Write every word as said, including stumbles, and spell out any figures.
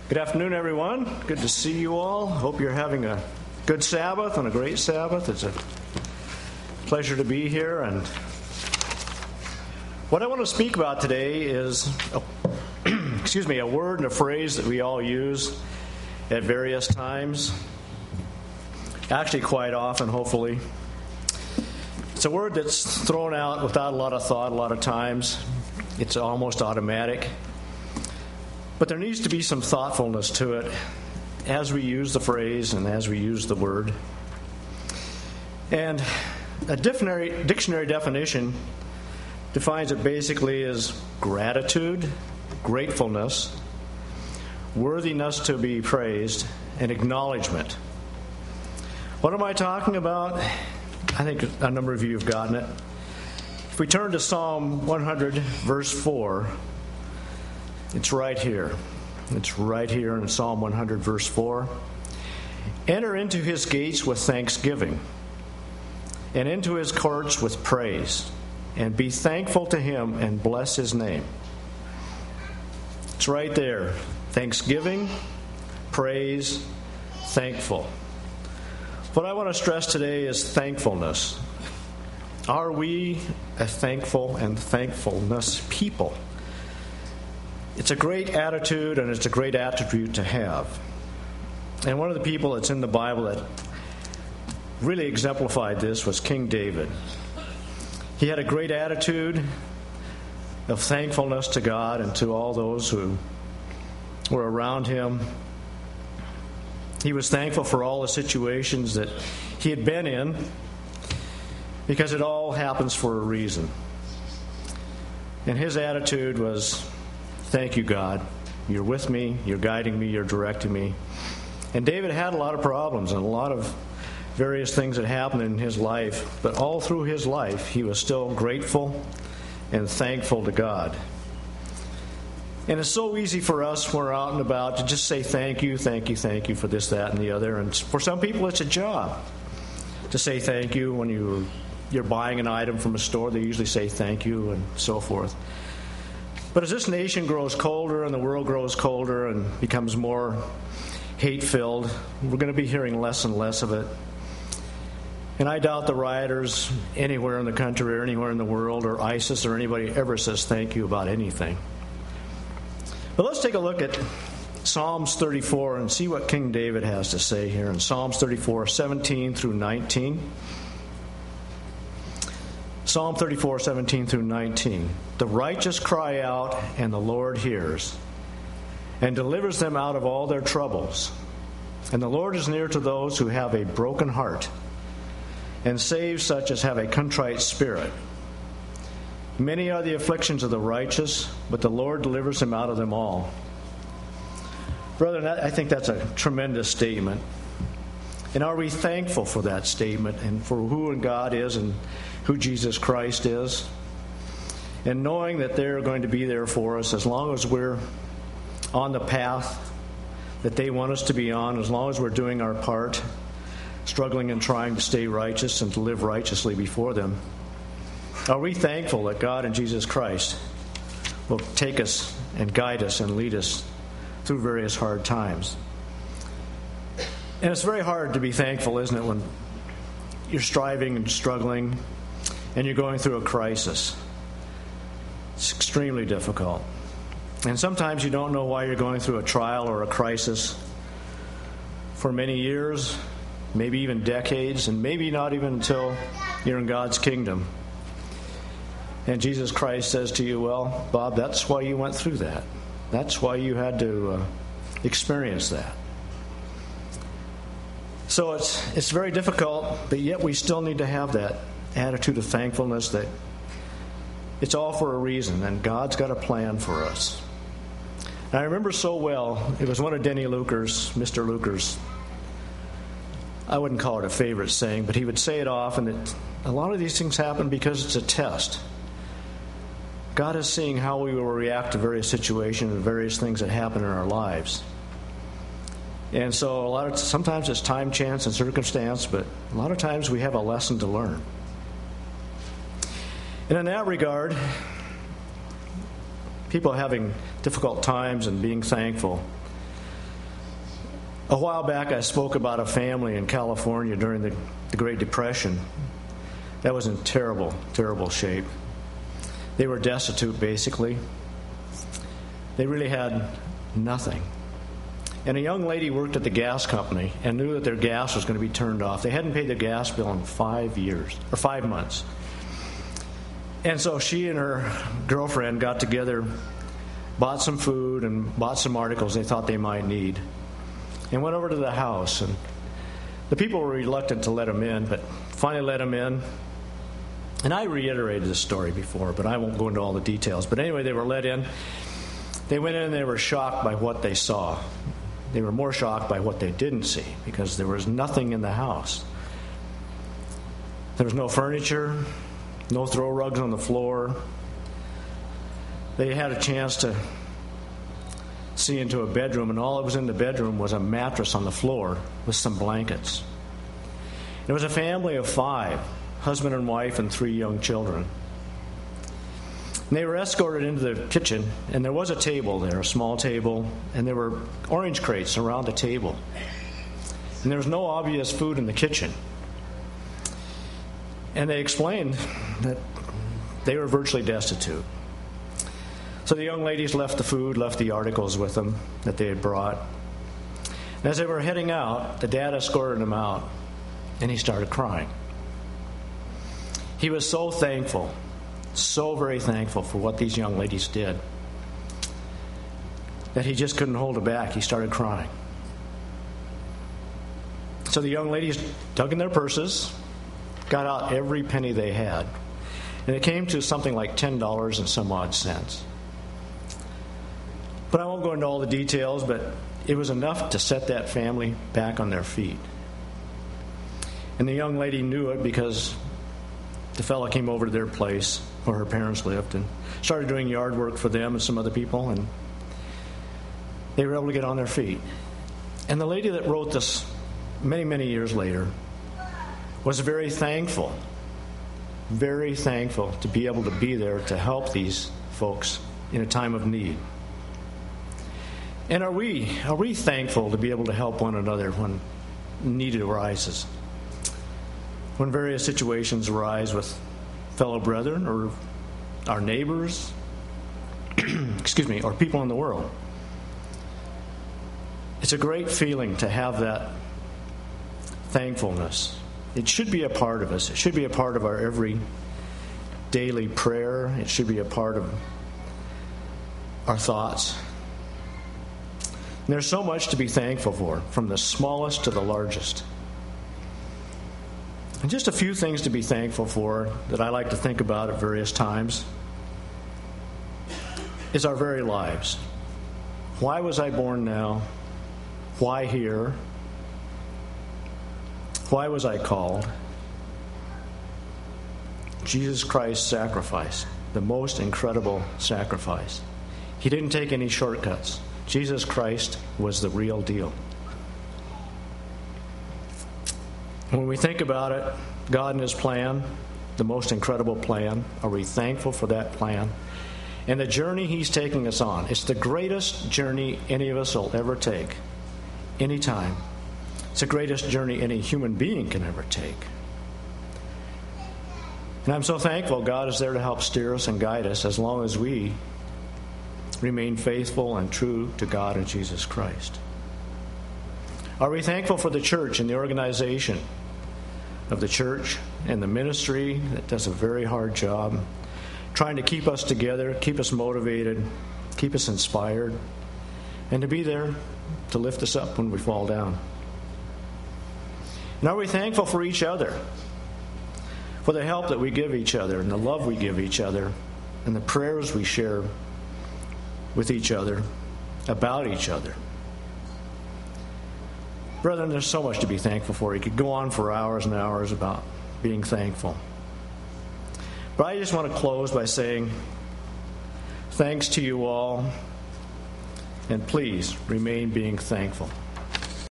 Good afternoon, everyone. Good to see you all. Hope you're having a good Sabbath and a great Sabbath. It's a pleasure to be here. And what I want to speak about today is, oh, excuse me, a word and a phrase that we all use at various times. Actually, quite often, hopefully. It's a word that's thrown out without a lot of thought a lot of times. It's almost automatic. But there needs to be some thoughtfulness to it as we use the phrase and as we use the word. And a dictionary, dictionary definition defines it basically as gratitude, gratefulness, worthiness to be praised, and acknowledgement. What am I talking about? I think a number of you have gotten it. If we turn to Psalm one hundred, verse four, it's right here. It's right here in Psalm one hundred, verse four. Enter into his gates with thanksgiving, and into his courts with praise, and be thankful to him and bless his name. It's right there. Thanksgiving, praise, thankful. What I want to stress today is thankfulness. Are we a thankful and thankfulness people? It's a great attitude and it's a great attribute to have. And one of the people that's in the Bible that really exemplified this was King David. He had a great attitude of thankfulness to God and to all those who were around him. He was thankful for all the situations that he had been in because it all happens for a reason. And his attitude was, thank you, God. You're with me. You're guiding me. You're directing me. And David had a lot of problems and a lot of various things that happened in his life. But all through his life, he was still grateful and thankful to God. And it's so easy for us when we're out and about to just say thank you, thank you, thank you for this, that, and the other. And for some people, it's a job to say thank you when you, you're buying an item from a store. They usually say thank you and so forth. But as this nation grows colder and the world grows colder and becomes more hate-filled, we're going to be hearing less and less of it. And I doubt the rioters anywhere in the country or anywhere in the world or ISIS or anybody ever says thank you about anything. But let's take a look at Psalms thirty-four and see what King David has to say here in Psalms thirty-four, seventeen through nineteen. Psalm thirty-four, seventeen through nineteen. The righteous cry out, and the Lord hears, and delivers them out of all their troubles. And the Lord is near to those who have a broken heart, and saves such as have a contrite spirit. Many are the afflictions of the righteous, but the Lord delivers him out of them all. Brethren, I think that's a tremendous statement. And are we thankful for that statement and for who God is and who Jesus Christ is? And knowing that they're going to be there for us as long as we're on the path that they want us to be on, as long as we're doing our part, struggling and trying to stay righteous and to live righteously before them. Are we thankful that God and Jesus Christ will take us and guide us and lead us through various hard times? And it's very hard to be thankful, isn't it, when you're striving and struggling and you're going through a crisis. It's extremely difficult. And sometimes you don't know why you're going through a trial or a crisis for many years, maybe even decades, and maybe not even until you're in God's kingdom. And Jesus Christ says to you, well, Bob, that's why you went through that. That's why you had to uh, experience that. So it's it's very difficult, but yet we still need to have that attitude of thankfulness that it's all for a reason, and God's got a plan for us. And I remember so well, it was one of Denny Luker's, Mister Luker's, I wouldn't call it a favorite saying, but he would say it often that a lot of these things happen because it's a test. God is seeing how we will react to various situations and various things that happen in our lives. And so a lot of sometimes it's time, chance, and circumstance, but a lot of times we have a lesson to learn. And in that regard, people having difficult times and being thankful, A while back, I spoke about a family in California during the, the Great Depression that was in terrible, terrible shape. They were destitute, basically. They really had nothing. And a young lady worked at the gas company and knew that their gas was going to be turned off. They hadn't paid their gas bill in five years, or five months. And so she and her girlfriend got together, bought some food and bought some articles they thought they might need, and went over to the house. And the people were reluctant to let them in, but finally let them in. And I reiterated this story before, but I won't go into all the details. But anyway, they were let in. They went in and they were shocked by what they saw. They were more shocked by what they didn't see, because there was nothing in the house. There was no furniture, no throw rugs on the floor. They had a chance to see into a bedroom, and all that was in the bedroom was a mattress on the floor with some blankets. It was a family of five, husband and wife and three young children. And they were escorted into the kitchen, and there was a table there, a small table, and there were orange crates around the table. And there was no obvious food in the kitchen. And they explained that they were virtually destitute. So the young ladies left the food, left the articles with them that they had brought. And as they were heading out, the dad escorted them out, and he started crying. He was so thankful, so very thankful for what these young ladies did, that he just couldn't hold it back. He started crying. So the young ladies dug in their purses, got out every penny they had, and it came to something like ten dollars and some odd cents. But I won't go into all the details, but it was enough to set that family back on their feet. And the young lady knew it because the fellow came over to their place where her parents lived and started doing yard work for them and some other people, and they were able to get on their feet. And the lady that wrote this many, many years later was very thankful, very thankful to be able to be there to help these folks in a time of need. And are we, are we thankful to be able to help one another when need arises? When various situations arise with fellow brethren or our neighbors, excuse me, or people in the world. It's a great feeling to have that thankfulness. It should be a part of us. It should be a part of our every daily prayer. It should be a part of our thoughts. And there's so much to be thankful for, from the smallest to the largest. And just a few things to be thankful for that I like to think about at various times is our very lives. Why was I born now? Why here? Why was I called? Jesus Christ's sacrifice, the most incredible sacrifice. He didn't take any shortcuts. Jesus Christ was the real deal. When we think about it, God and His plan, the most incredible plan, are we thankful for that plan? And the journey He's taking us on, it's the greatest journey any of us will ever take, anytime. It's the greatest journey any human being can ever take. And I'm so thankful God is there to help steer us and guide us as long as we remain faithful and true to God and Jesus Christ. Are we thankful for the church and the organization of the church and the ministry that does a very hard job trying to keep us together, keep us motivated, keep us inspired, and to be there to lift us up when we fall down? And are we thankful for each other, for the help that we give each other and the love we give each other and the prayers we share with each other, about each other? Brethren, there's so much to be thankful for. You could go on for hours and hours about being thankful. But I just want to close by saying thanks to you all, and please remain being thankful.